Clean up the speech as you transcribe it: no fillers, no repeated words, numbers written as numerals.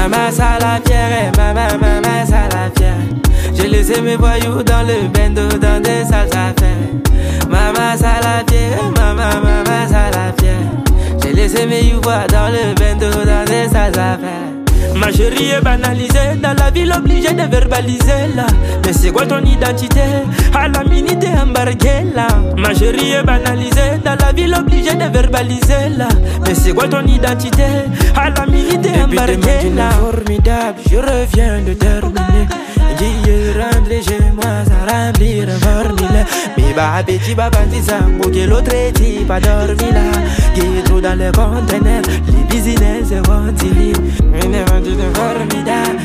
Maman Salapierre, maman Salapierre. J'ai laissé mes voyous dans le bendo, dans des sales affaires. Maman Salapierre, maman Salapierre. J'ai laissé mes youvois dans le bendo, dans des sales affaires. Ma chérie est banalisée, dans la ville obligée de verbaliser là. Mais c'est quoi ton identité? À la minute t'es embarqué là. Ma chérie est banalisée, dans la ville obligée de verbaliser là. Mais c'est quoi ton identité? À la minute t'es embarqué là. Formidable, je reviens de terminer. J'ai rentré chez moi sans remplir un formulaire. Mais bah petit babandi sango que l'autre est pas dormi là. Qui est trop dans le conteneur, les business vont-ils. Formidable,